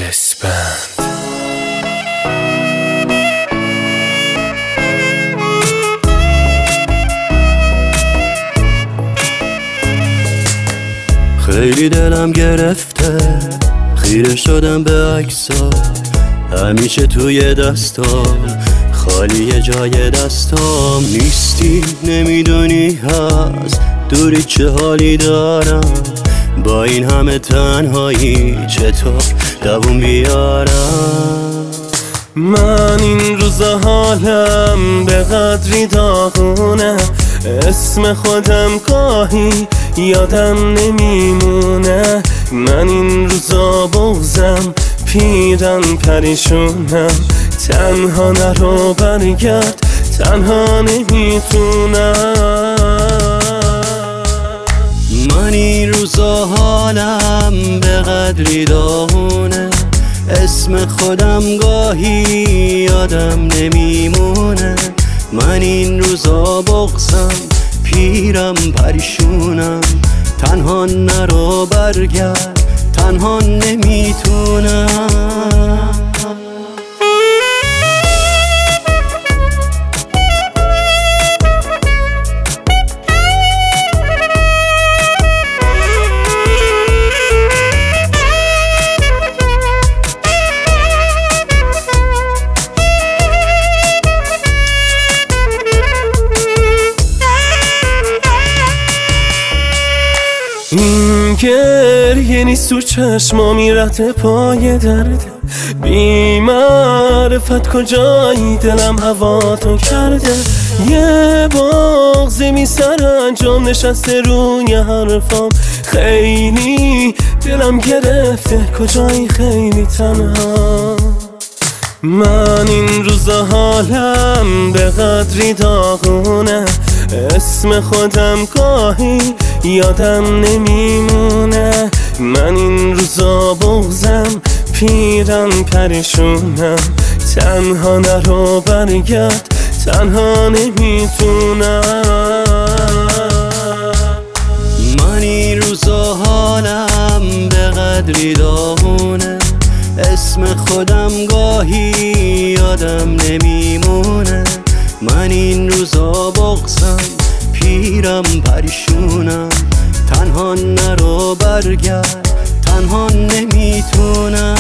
اسپند. خیلی دلم گرفته، خیره شدم به عکسات، همیشه توی دستام، خالی جای دستام نیستی. نمیدونی هست دوری چه حالی دارم، با این همه تنهایی چطور دووم بیارم. من این روزا حالم به قدری داغونه، اسم خودم گاهی یادم نمیمونه. من این روزا بغضم، پیرم پریشونم، تنها نرو برگرد، تنها نمیتونم. من این روزا حالم به قدری داغونه، اسم خودم گاهی یادم نمیمونه. من این روزا بغضم، پیرم پریشونم، تنها نرو برگرد، تنها نمیتونم. این گریه نیست تو چشما میرته پای درده، بی معرفت کجایی دلم هوا تو کرده. یه بغضی می سر انجام نشسته روی حرفام، خیلی دلم گرفته کجایی خیلی تنها. من این روزا حالم به قدری داغونه، اسم خودم گاهی یادم نمیمونه. من این روزا بغضم، پیرم پریشونم، تنها نرو برگرد، تنها نمیتونم. من این روزا حالم به قدری داغونه، اسم خودم گاهی یادم نمیمونه. من این روزا بغضم، پیرم پریشونم، تنها نرو برگرد، تنها نمیتونم.